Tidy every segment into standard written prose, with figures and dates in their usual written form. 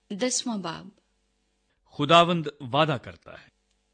10वां बाब। खुदावंद वादा करता है।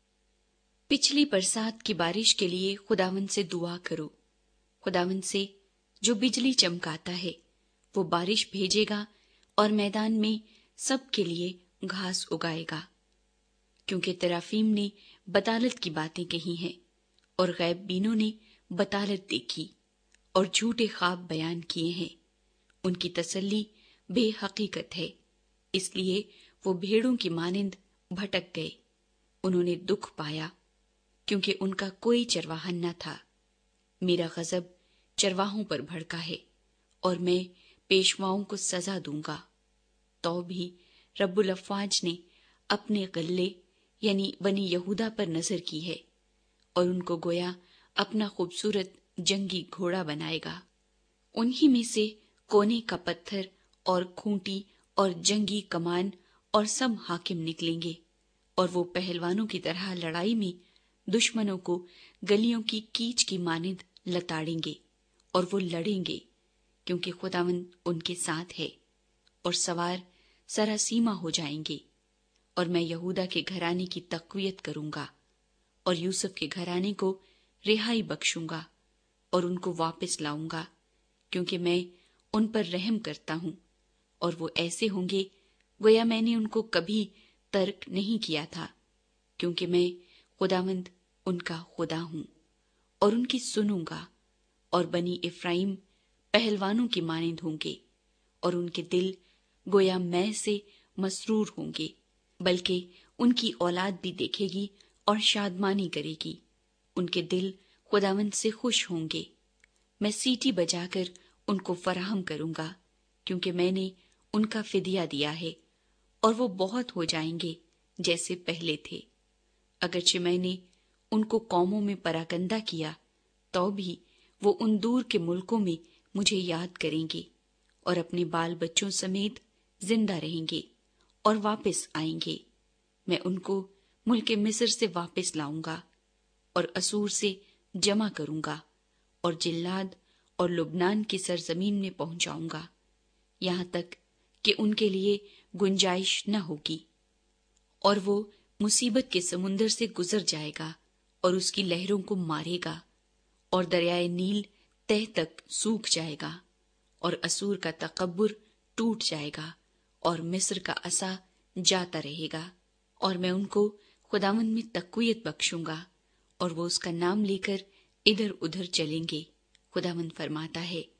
पिछली बरसात की बारिश के लिए खुदावंद से दुआ करो। खुदावंद से जो बिजली चमकाता है वो बारिश भेजेगा और मैदान में सबके लिए घास उगाएगा। क्योंकि तराफीम ने बतालत की बातें कही हैं और गैब बीनों ने बतालत देखी और झूठे ख्वाब बयान किए हैं। उनकी तसल्ली बेहकीकत है, इसलिए वो भेड़ों की मानिंद भटक गए। उन्होंने दुख पाया क्योंकि उनका कोई चरवाहा न था। मेरा गजब चरवाहों पर भड़का है और मैं पेशवाओं को सजा दूंगा। तो भी रब्बुल अफ़वाज ने अपने गल्ले यानी बनी यहूदा पर नजर की है और उनको गोया अपना खूबसूरत जंगी घोड़ा बनाएगा। उन्हीं में से कोने का पत्थर और खूंटी और जंगी कमान और सब हाकिम निकलेंगे और वो पहलवानों की तरह लड़ाई में दुश्मनों को गलियों की कीच की मानिंद लताड़ेंगे और वो लड़ेंगे क्योंकि खुदावंद उनके साथ है और सवार सरासीमा हो जाएंगे। और मैं यहूदा के घराने की तक़वियत करूंगा और यूसुफ के घराने को रिहाई बख्शूंगा और उनको वापस लाऊंगा क्योंकि मैं उन पर रहम करता हूं और वो ऐसे होंगे गोया मैंने उनको कभी तर्क नहीं किया था, क्योंकि मैं खुदावंद उनका खुदा हूं और उनकी सुनूंगा। और बनी इफ्राइम पहलवानों की मानिंद होंगे और उनके दिल गोया मैं से मसरूर होंगे, बल्कि उनकी औलाद भी देखेगी और शादमानी करेगी। उनके दिल खुदावंद से खुश होंगे। मैं सीटी बजाकर उनको फराहम करूंगा क्योंकि मैंने उनका फिदिया दिया है और वो बहुत हो जाएंगे जैसे पहले थे। अगरचे मैंने उनको कौमों में परागंदा किया तो भी वो उन दूर के मुल्कों में मुझे याद करेंगे और अपने बाल बच्चों समेत जिंदा रहेंगे और वापस आएंगे। मैं उनको मुल्क मिस्र से वापस लाऊंगा और असूर से जमा करूंगा और जिल्लाद और लुबनान की सरजमीन में पहुंचाऊंगा, यहाँ तक कि उनके लिए गुंजाइश न होगी। और वो मुसीबत के समुंदर से गुजर जाएगा और उसकी लहरों को मारेगा और दरियाए नील तह तक सूख जाएगा और असूर का तकब्बुर टूट जाएगा और मिस्र का असा जाता रहेगा। और मैं उनको खुदावंद में तक़वियत बख्शूंगा और वो उसका नाम लेकर इधर उधर चलेंगे। खुदावंद फरमाता है,